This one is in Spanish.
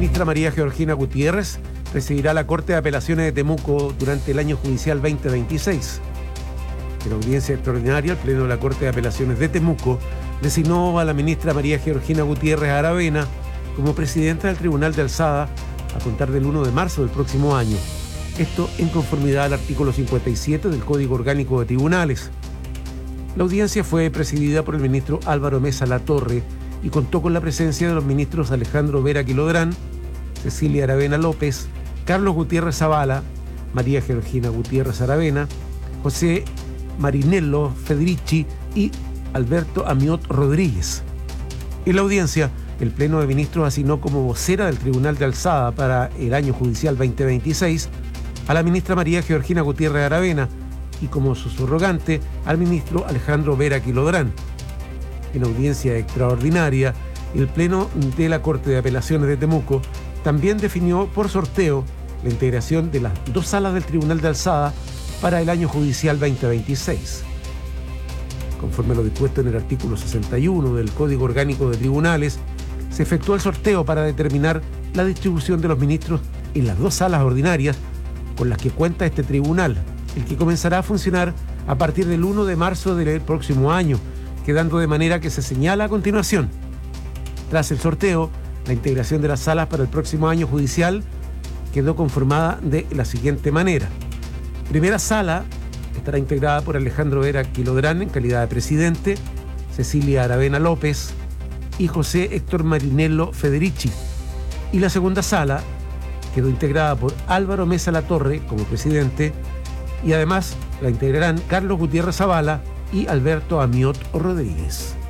ministra María Georgina Gutiérrez presidirá la Corte de Apelaciones de Temuco durante el año judicial 2026. En la audiencia extraordinaria, el Pleno de la Corte de Apelaciones de Temuco designó a la ministra María Georgina Gutiérrez Aravena como presidenta del Tribunal de Alzada a contar del 1 de marzo del próximo año. Esto en conformidad al artículo 57 del Código Orgánico de Tribunales. La audiencia fue presidida por el ministro Álvaro Mesa Latorre y contó con la presencia de los ministros Alejandro Vera Quilodrán, Cecilia Aravena López, Carlos Gutiérrez Zavala, María Georgina Gutiérrez Aravena, José Marinello Federici y Alberto Amiot Rodríguez. En la audiencia, el Pleno de Ministros asignó como vocera del Tribunal de Alzada para el año judicial 2026 a la ministra María Georgina Gutiérrez Aravena y como su subrogante al ministro Alejandro Vera Quilodrán. En audiencia extraordinaria, el Pleno de la Corte de Apelaciones de Temuco también definió por sorteo la integración de las dos salas del Tribunal de Alzada para el año judicial 2026. Conforme a lo dispuesto en el artículo 61 del Código Orgánico de Tribunales, se efectuó el sorteo para determinar la distribución de los ministros en las dos salas ordinarias con las que cuenta este tribunal, el que comenzará a funcionar a partir del 1 de marzo del próximo año, quedando de manera que se señala a continuación. Tras el sorteo, la integración de las salas para el próximo año judicial quedó conformada de la siguiente manera. Primera sala estará integrada por Alejandro Vera Quilodrán en calidad de presidente, Cecilia Aravena López y José Héctor Marinello Federici. Y la segunda sala quedó integrada por Álvaro Mesa Latorre como presidente y además la integrarán Carlos Gutiérrez Zavala y Alberto Amiot Rodríguez.